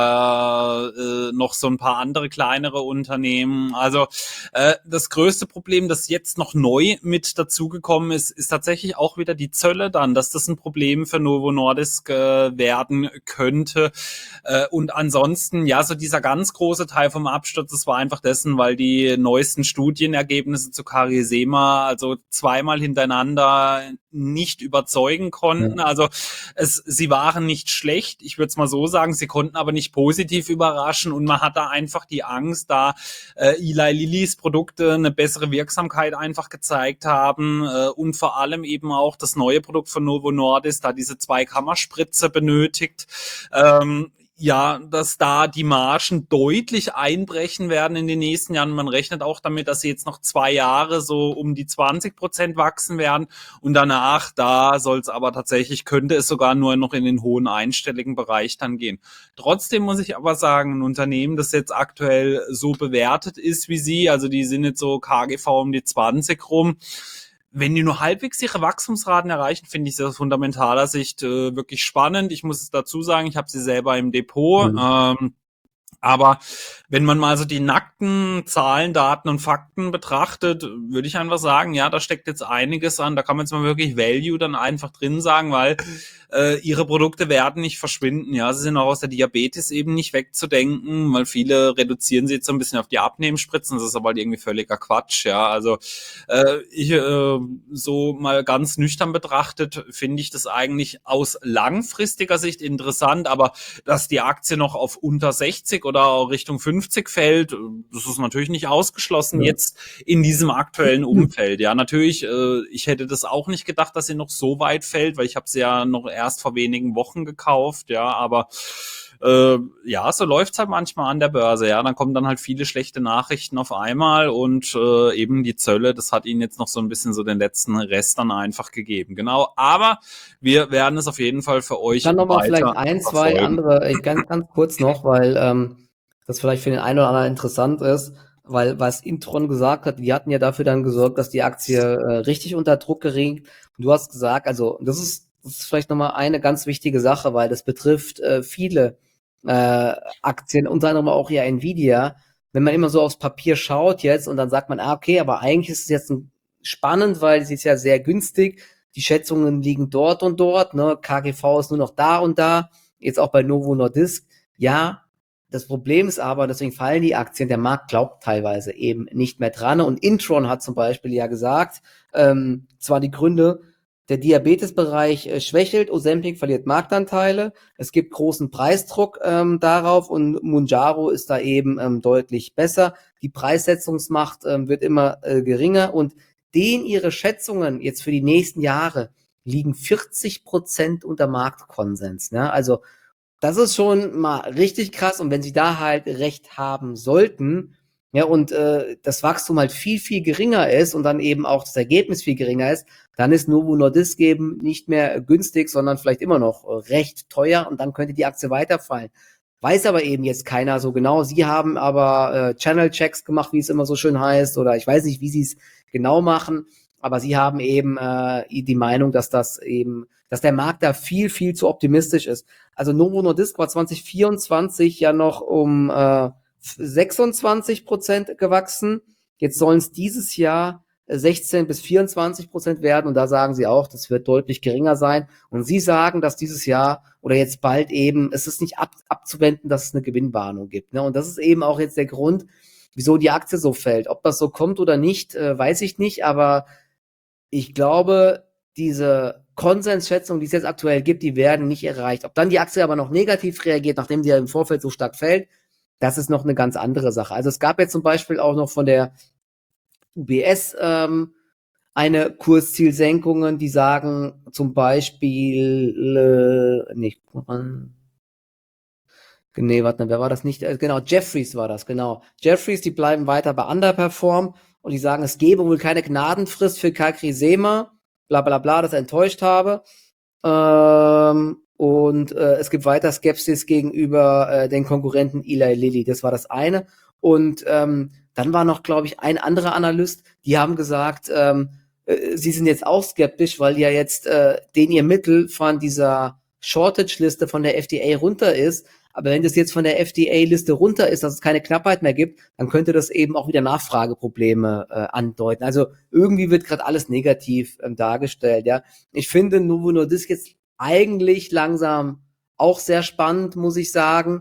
oder äh, noch so ein paar andere kleinere Unternehmen. Also äh, das größte Problem, das jetzt noch neu mit dazugekommen ist, ist tatsächlich auch wieder die Zölle dann, dass das ein Problem für Novo Nordisk äh, werden könnte. Äh, und ansonsten, ja, so dieser ganz große Teil vom Absturz, das war einfach dessen, weil die neuesten Studienergebnisse zu Cariesema also zweimal hintereinander nicht überzeugen konnten. Ja. Also es, sie waren nicht schlecht, ich würde es mal so sagen, sie konnten aber nicht positiv überraschen und man hat da einfach die Angst, da äh, Eli Lillys Produkte eine bessere Wirksamkeit einfach gezeigt haben äh, und vor allem eben auch das neue Produkt von Novo Nordisk, da diese Zweikammerspritze benötigt. Ähm, ja, dass da die Margen deutlich einbrechen werden in den nächsten Jahren. Man rechnet auch damit, dass sie jetzt noch zwei Jahre so um die zwanzig Prozent wachsen werden und danach, da soll es aber tatsächlich, könnte es sogar nur noch in den hohen einstelligen Bereich dann gehen. Trotzdem muss ich aber sagen, ein Unternehmen, das jetzt aktuell so bewertet ist wie sie, also die sind jetzt so K G V um die zwanzig rum, wenn die nur halbwegs ihre Wachstumsraten erreichen, finde ich sie aus fundamentaler Sicht äh, wirklich spannend. Ich muss es dazu sagen, ich habe sie selber im Depot. Mhm. Ähm, aber wenn man mal so die nackten Zahlen, Daten und Fakten betrachtet, würde ich einfach sagen, ja, da steckt jetzt einiges an. Da kann man jetzt mal wirklich Value dann einfach drin sagen, weil äh, ihre Produkte werden nicht verschwinden. Ja, sie sind auch aus der Diabetes eben nicht wegzudenken, weil viele reduzieren sie jetzt so ein bisschen auf die Abnehmenspritzen. Das ist aber halt irgendwie völliger Quatsch. Ja, also äh, ich äh, so mal ganz nüchtern betrachtet finde ich das eigentlich aus langfristiger Sicht interessant, aber dass die Aktie noch auf unter sechzig oder Richtung fünfzig fällt, das ist natürlich nicht ausgeschlossen Ja. jetzt in diesem aktuellen Umfeld. Ja, natürlich, äh, ich hätte das auch nicht gedacht, dass sie noch so weit fällt, weil ich habe sie ja noch erst vor wenigen Wochen gekauft, ja, aber äh, ja, so läuft's halt manchmal an der Börse, ja, dann kommen dann halt viele schlechte Nachrichten auf einmal und äh, eben die Zölle, das hat ihnen jetzt noch so ein bisschen so den letzten Rest dann einfach gegeben, genau, aber wir werden es auf jeden Fall für Ich euch kann noch mal vielleicht weiter ein, zwei verfolgen. andere, ich ganz, ganz kurz noch, weil ähm, das vielleicht für den einen oder anderen interessant ist, weil was Intron gesagt hat, die hatten ja dafür dann gesorgt, dass die Aktie äh, richtig unter Druck geriet. Und du hast gesagt, also das ist, das ist vielleicht noch mal eine ganz wichtige Sache, weil das betrifft äh, viele äh, Aktien, unter anderem auch ja Nvidia. Wenn man immer so aufs Papier schaut jetzt und dann sagt man, ah, okay, aber eigentlich ist es jetzt ein, spannend, weil sie ist ja sehr günstig. Die Schätzungen liegen dort und dort, ne? K G V ist nur noch da und da. Jetzt auch bei Novo Nordisk. Ja, das Problem ist aber, deswegen fallen die Aktien, der Markt glaubt teilweise eben nicht mehr dran. Und Intron hat zum Beispiel ja gesagt, ähm, zwar die Gründe, der Diabetesbereich äh, schwächelt, Ozempic verliert Marktanteile, es gibt großen Preisdruck ähm, darauf und Mounjaro ist da eben ähm, deutlich besser. Die Preissetzungsmacht ähm, wird immer äh, geringer und denen ihre Schätzungen jetzt für die nächsten Jahre liegen vierzig Prozent unter Marktkonsens. Ne? Also das ist schon mal richtig krass und wenn sie da halt recht haben sollten, ja, und äh, das Wachstum halt viel, viel geringer ist und dann eben auch das Ergebnis viel geringer ist, dann ist Novo Nordisk eben nicht mehr günstig, sondern vielleicht immer noch äh, recht teuer und dann könnte die Aktie weiterfallen. Weiß aber eben jetzt keiner so genau. Sie haben aber äh, Channel-Checks gemacht, wie es immer so schön heißt, oder ich weiß nicht, wie sie es genau machen, aber sie haben eben äh, die Meinung, dass das eben, dass der Markt da viel, viel zu optimistisch ist. Also Novo Nordisk war zwanzig vierundzwanzig ja noch um äh, sechsundzwanzig Prozent gewachsen. Jetzt sollen es dieses Jahr sechzehn bis vierundzwanzig Prozent werden und da sagen sie auch, das wird deutlich geringer sein. Und sie sagen, dass dieses Jahr oder jetzt bald eben, es ist nicht ab, abzuwenden, dass es eine Gewinnwarnung gibt. Ne? Und das ist eben auch jetzt der Grund, wieso die Aktie so fällt. Ob das so kommt oder nicht, äh, weiß ich nicht, aber ich glaube, diese Konsensschätzungen, die es jetzt aktuell gibt, die werden nicht erreicht. Ob dann die Aktie aber noch negativ reagiert, nachdem sie ja im Vorfeld so stark fällt, das ist noch eine ganz andere Sache. Also es gab jetzt zum Beispiel auch noch von der U B S ähm, eine Kurszielsenkungen, die sagen zum Beispiel, äh, nicht, nee, warte mal, wer war das nicht? Äh, genau, Jeffries war das, genau. Jeffries, die bleiben weiter bei Underperform und die sagen, es gebe wohl keine Gnadenfrist für CagriSema, bla bla bla, das enttäuscht habe. Ähm, und äh, es gibt weiter Skepsis gegenüber äh, den Konkurrenten Eli Lilly, das war das eine. Und ähm, dann war noch, glaube ich, ein anderer Analyst, die haben gesagt, ähm, äh, sie sind jetzt auch skeptisch, weil ja jetzt äh, den ihr Mittel von dieser Shortage-Liste von der F D A runter ist. Aber wenn das jetzt von der F D A-Liste runter ist, dass es keine Knappheit mehr gibt, dann könnte das eben auch wieder Nachfrageprobleme äh, andeuten. Also irgendwie wird gerade alles negativ ähm, dargestellt. Ja, ich finde Novo Nordisk jetzt eigentlich langsam auch sehr spannend, muss ich sagen.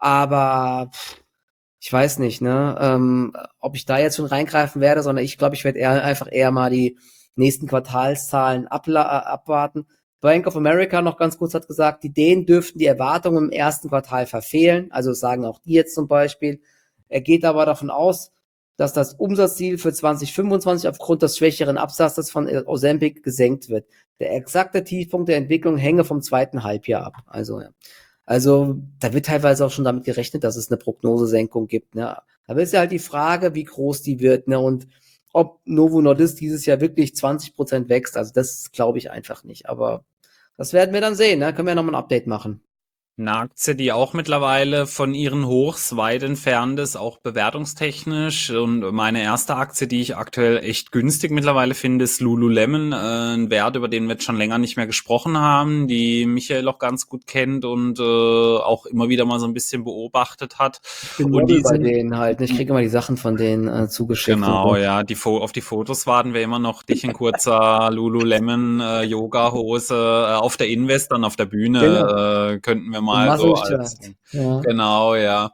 Aber pff, ich weiß nicht, ne, ähm, ob ich da jetzt schon reingreifen werde, sondern ich glaube, ich werde eher einfach eher mal die nächsten Quartalszahlen abla- äh, abwarten. Bank of America noch ganz kurz hat gesagt, die denen dürften die Erwartungen im ersten Quartal verfehlen. Also sagen auch die jetzt zum Beispiel. Er geht aber davon aus, dass das Umsatzziel für zwanzig fünfundzwanzig aufgrund des schwächeren Absatzes von Ozempic gesenkt wird. Der exakte Tiefpunkt der Entwicklung hänge vom zweiten Halbjahr ab. Also, ja. Also, da wird teilweise auch schon damit gerechnet, dass es eine Prognosesenkung gibt, ne. Aber ist ja halt die Frage, wie groß die wird, ne, und ob Novo Nordisk dieses Jahr wirklich zwanzig Prozent wächst. Also, das glaube ich einfach nicht. Aber das werden wir dann sehen, ne? Können wir ja nochmal ein Update machen. Eine Aktie, die auch mittlerweile von ihren Hochs weit entfernt ist, auch bewertungstechnisch. Und meine erste Aktie, die ich aktuell echt günstig mittlerweile finde, ist Lululemon. Äh, ein Wert, über den wir jetzt schon länger nicht mehr gesprochen haben, die Michael auch ganz gut kennt und äh, auch immer wieder mal so ein bisschen beobachtet hat. Ich bin Und Model die bei sind denen halt. Ich kriege immer die Sachen von denen äh, zugeschickt. Genau, Und so. ja, die Fo auf die Fotos warten wir immer noch. Dich in kurzer Lululemon äh, Yoga-Hose äh, auf der Invest, dann auf der Genau. Bühne äh, könnten wir Im mal so als Muscle-Shirt. Ja. genau, ja.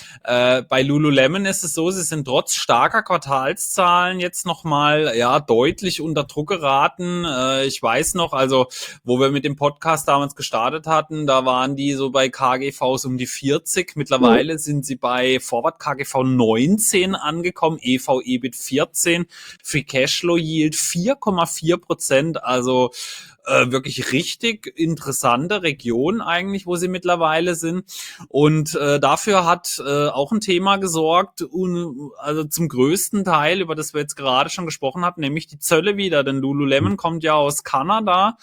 Äh, bei Lululemon ist es so, sie sind trotz starker Quartalszahlen jetzt nochmal ja deutlich unter Druck geraten. Äh, ich weiß noch, also wo wir mit dem Podcast damals gestartet hatten, da waren die so bei K G Vs um die vierzig. Mittlerweile sind sie bei Forward K G V neunzehn angekommen, E V E B I T vierzehn, Free Cashflow Yield vier Komma vier Prozent, also äh, wirklich richtig interessante Region eigentlich, wo sie mittlerweile sind. Und äh, dafür hat äh, auch ein Thema gesorgt, un, also zum größten Teil, über das wir jetzt gerade schon gesprochen haben, nämlich die Zölle wieder. Denn Lululemon kommt ja aus Kanada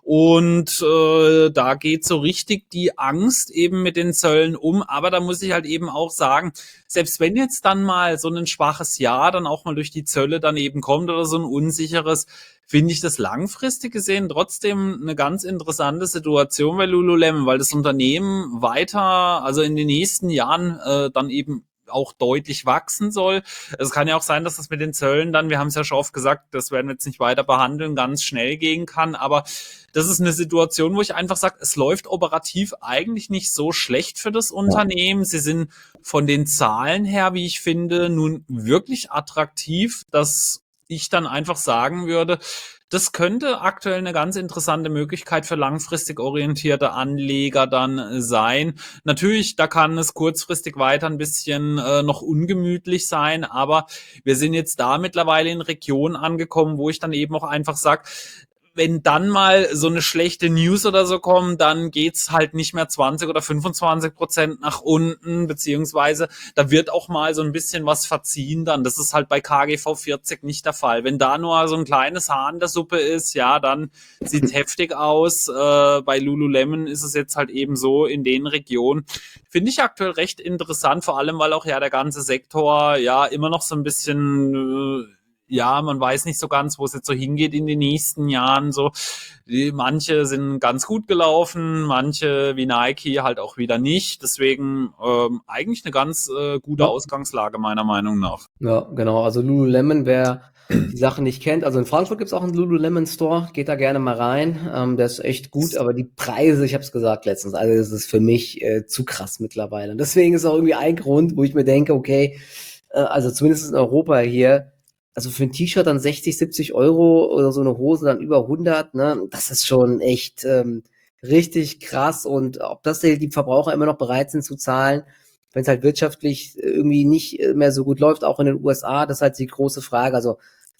und äh, da geht so richtig die Angst eben mit den Zöllen um. Aber da muss ich halt eben auch sagen, selbst wenn jetzt dann mal so ein schwaches Jahr dann auch mal durch die Zölle dann eben kommt oder so ein unsicheres, finde ich das langfristig gesehen trotzdem eine ganz interessante Situation bei Lululemon, weil das Unternehmen weiter, also in den nächsten Jahren äh, dann eben auch deutlich wachsen soll. Es kann ja auch sein, dass das mit den Zöllen dann, wir haben es ja schon oft gesagt, das werden wir jetzt nicht weiter behandeln, ganz schnell gehen kann, aber das ist eine Situation, wo ich einfach sage, es läuft operativ eigentlich nicht so schlecht für das Unternehmen. Sie sind von den Zahlen her, wie ich finde, nun wirklich attraktiv, dass ich dann einfach sagen würde, das könnte aktuell eine ganz interessante Möglichkeit für langfristig orientierte Anleger dann sein. Natürlich, da kann es kurzfristig weiter ein bisschen äh, noch ungemütlich sein, aber wir sind jetzt da mittlerweile in Regionen angekommen, wo ich dann eben auch einfach sage, wenn dann mal so eine schlechte News oder so kommt, dann geht's halt nicht mehr zwanzig oder fünfundzwanzig Prozent nach unten, beziehungsweise da wird auch mal so ein bisschen was verziehen dann. Das ist halt bei K G V vierzig nicht der Fall. Wenn da nur so ein kleines Haar in der Suppe ist, ja, dann sieht's heftig aus. Äh, bei Lululemon ist es jetzt halt eben so in den Regionen. Finde ich aktuell recht interessant, vor allem, weil auch ja der ganze Sektor ja immer noch so ein bisschen... Äh, ja, man weiß nicht so ganz, wo es jetzt so hingeht in den nächsten Jahren. So, die, manche sind ganz gut gelaufen, manche wie Nike halt auch wieder nicht. Deswegen ähm, eigentlich eine ganz äh, gute Ja. Ausgangslage meiner Meinung nach. Ja, genau. Also Lululemon, wer die Sache nicht kennt, also in Frankfurt gibt's auch einen Lululemon Store, geht da gerne mal rein. Ähm, der ist echt gut, aber die Preise, ich habe es gesagt letztens, also das ist für mich äh, zu krass mittlerweile. Und deswegen ist auch irgendwie ein Grund, wo ich mir denke, okay, äh, also zumindest in Europa hier, also für ein T-Shirt dann sechzig, siebzig Euro oder so eine Hose dann über hundert, ne, das ist schon echt ähm, richtig krass. Und ob das die Verbraucher immer noch bereit sind zu zahlen, wenn es halt wirtschaftlich irgendwie nicht mehr so gut läuft, auch in den U S A, das ist halt die große Frage. Also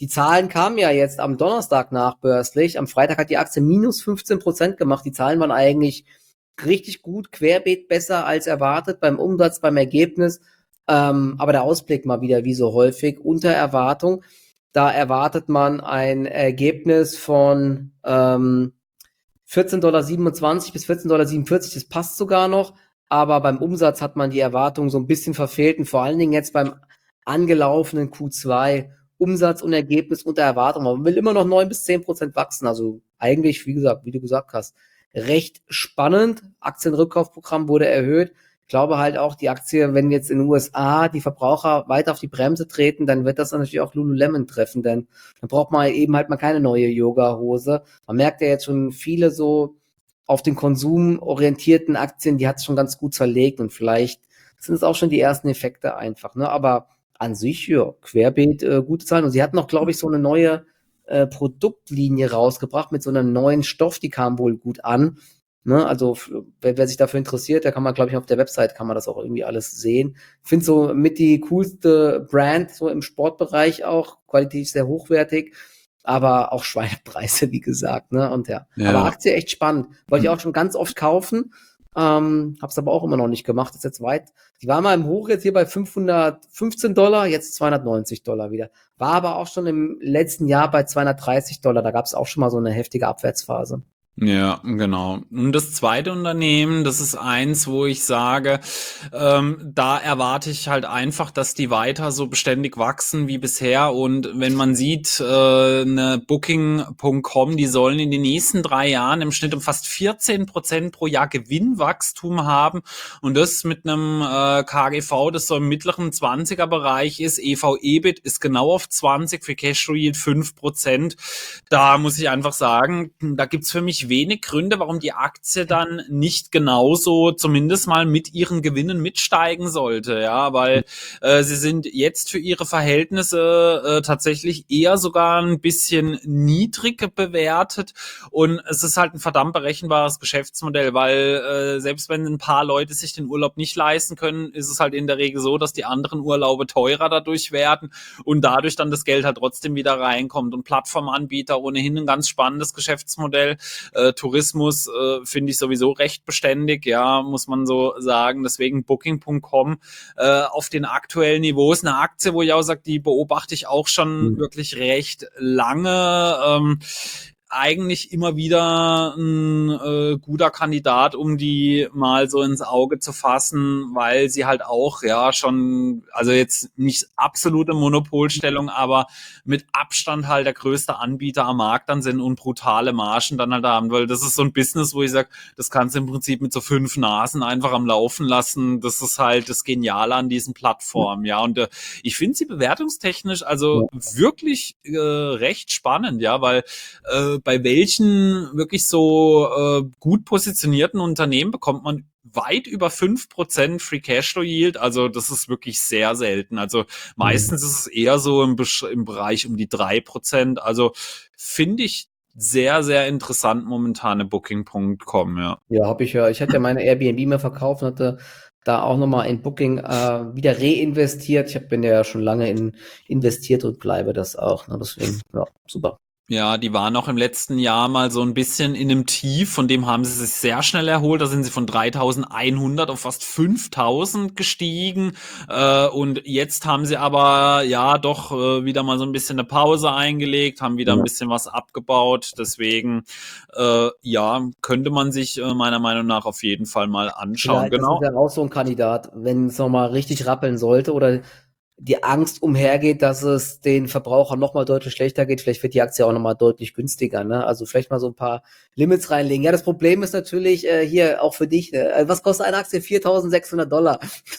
die Zahlen kamen ja jetzt am Donnerstag nachbörslich. Am Freitag hat die Aktie minus fünfzehn Prozent gemacht. Die Zahlen waren eigentlich richtig gut, querbeet besser als erwartet beim Umsatz, beim Ergebnis. Ähm, aber der Ausblick mal wieder, wie so häufig, unter Erwartung. Da erwartet man ein Ergebnis von ähm, vierzehn Komma siebenundzwanzig bis vierzehn Komma siebenundvierzig, das passt sogar noch. Aber beim Umsatz hat man die Erwartung so ein bisschen verfehlt und vor allen Dingen jetzt beim angelaufenen Q zwei Umsatz und Ergebnis unter Erwartung. Man will immer noch neun bis zehn Prozent wachsen. Also eigentlich, wie gesagt, wie du gesagt hast, recht spannend. Aktienrückkaufprogramm wurde erhöht. Ich glaube halt auch, die Aktie, wenn jetzt in den U S A die Verbraucher weiter auf die Bremse treten, dann wird das dann natürlich auch Lululemon treffen, denn dann braucht man eben halt mal keine neue Yoga-Hose. Man merkt ja jetzt schon viele so auf den Konsum orientierten Aktien, die hat es schon ganz gut zerlegt und vielleicht sind es auch schon die ersten Effekte einfach, ne? Aber an sich, ja, querbeet äh, gute Zahlen. Und sie hatten auch, glaube ich, so eine neue äh, Produktlinie rausgebracht mit so einem neuen Stoff, die kam wohl gut an. Ne? Also wer, wer sich dafür interessiert, der kann man, glaube ich, auf der Website kann man das auch irgendwie alles sehen. Ich finde so mit die coolste Brand, so im Sportbereich auch, qualitativ sehr hochwertig, aber auch Schweinepreise, wie gesagt, ne? Und ja, Ja. aber Aktie echt spannend. Wollte ich auch schon ganz oft kaufen, ähm, hab's aber auch immer noch nicht gemacht. Ist jetzt weit. Die war mal im Hoch jetzt hier bei fünfhundertfünfzehn Dollar, jetzt zweihundertneunzig Dollar wieder. War aber auch schon im letzten Jahr bei zweihundertdreißig Dollar. Da gab's auch schon mal so eine heftige Abwärtsphase. Ja, genau. Und das zweite Unternehmen, das ist eins, wo ich sage, ähm, da erwarte ich halt einfach, dass die weiter so beständig wachsen wie bisher. Und wenn man sieht, äh, eine Booking Punkt com, die sollen in den nächsten drei Jahren im Schnitt um fast vierzehn Prozent pro Jahr Gewinnwachstum haben. Und das mit einem äh, K G V, das so im mittleren zwanziger Bereich ist. E V-EBIT ist genau auf zwanzig, für Cashflow Yield fünf Prozent. Da muss ich einfach sagen, da gibt's für mich wenig Gründe, warum die Aktie dann nicht genauso zumindest mal mit ihren Gewinnen mitsteigen sollte, ja, weil äh, sie sind jetzt für ihre Verhältnisse äh, tatsächlich eher sogar ein bisschen niedrig bewertet und es ist halt ein verdammt berechenbares Geschäftsmodell, weil äh, selbst wenn ein paar Leute sich den Urlaub nicht leisten können, ist es halt in der Regel so, dass die anderen Urlaube teurer dadurch werden und dadurch dann das Geld halt trotzdem wieder reinkommt und Plattformanbieter ohnehin ein ganz spannendes Geschäftsmodell. Äh, Tourismus äh, finde ich sowieso recht beständig, ja, muss man so sagen. Deswegen Booking Punkt com äh, auf den aktuellen Niveaus eine Aktie, wo ich auch sage, die beobachte ich auch schon mhm. wirklich recht lange. Ähm, eigentlich immer wieder ein äh, guter Kandidat, um die mal so ins Auge zu fassen, weil sie halt auch, ja, schon, also jetzt nicht absolute Monopolstellung, aber mit Abstand halt der größte Anbieter am Markt dann sind und brutale Margen dann halt haben, weil das ist so ein Business, wo ich sage, das kannst du im Prinzip mit so fünf Nasen einfach am Laufen lassen. Das ist halt das Geniale an diesen Plattformen, ja, und äh, ich finde sie bewertungstechnisch also ja. wirklich äh, recht spannend, ja, weil äh, bei welchen wirklich so äh, gut positionierten Unternehmen bekommt man weit über fünf Prozent Free Cashflow Yield, also das ist wirklich sehr selten. Also meistens mhm. ist es eher so im, im Bereich um die drei Prozent, also finde ich sehr, sehr interessant momentan eine Booking Punkt com, ja. Ja, habe ich ja. Ich hatte ja meine Airbnb mal verkauft und hatte da auch nochmal in Booking äh, wieder reinvestiert. Ich hab, bin ja schon lange in, investiert und bleibe das auch. Ne? Deswegen, ja, super. Ja, die waren auch im letzten Jahr mal so ein bisschen in einem Tief, von dem haben sie sich sehr schnell erholt. Da sind sie von dreitausendeinhundert auf fast fünftausend gestiegen. Äh, und jetzt haben sie aber ja doch äh, wieder mal so ein bisschen eine Pause eingelegt, haben wieder ja. ein bisschen was abgebaut. Deswegen, äh, ja, könnte man sich äh, meiner Meinung nach auf jeden Fall mal anschauen. Ja, genau. Das ist ja auch so ein Kandidat, wenn es nochmal richtig rappeln sollte oder die Angst umhergeht, dass es den Verbrauchern nochmal deutlich schlechter geht. Vielleicht wird die Aktie auch nochmal deutlich günstiger, ne? Also vielleicht mal so ein paar Limits reinlegen. Ja, das Problem ist natürlich äh, hier auch für dich, äh, was kostet eine Aktie? viertausendsechshundert Dollar.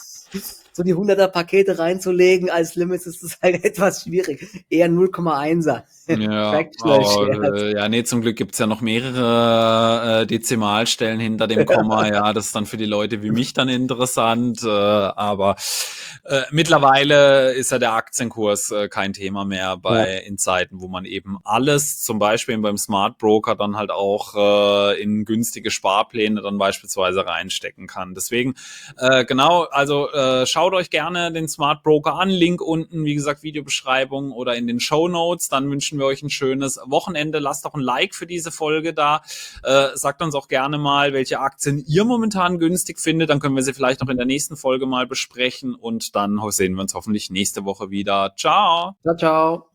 So die hunderter Pakete reinzulegen als Limits ist das halt etwas schwierig. Eher null Komma eins er. Ja, Fractional aber, Shares. äh, ja, nee, zum Glück gibt's ja noch mehrere äh, Dezimalstellen hinter dem Komma. Ja, das ist dann für die Leute wie mich dann interessant. Äh, aber äh, mittlerweile ist ja der Aktienkurs äh, kein Thema mehr bei Ja. in Zeiten, wo man eben alles, zum Beispiel beim Smart Broker, dann halt auch äh, in günstige Sparpläne dann beispielsweise reinstecken kann. Deswegen, äh, genau, also äh, schaut euch gerne den Smart Broker an. Link unten, wie gesagt, Videobeschreibung oder in den Shownotes. Dann wünschen wir euch ein schönes Wochenende. Lasst doch ein Like für diese Folge da. Äh, sagt uns auch gerne mal, welche Aktien ihr momentan günstig findet. Dann können wir sie vielleicht noch in der nächsten Folge mal besprechen. Und dann sehen wir uns hoffentlich nächste Woche wieder. Ciao! Ciao, ciao.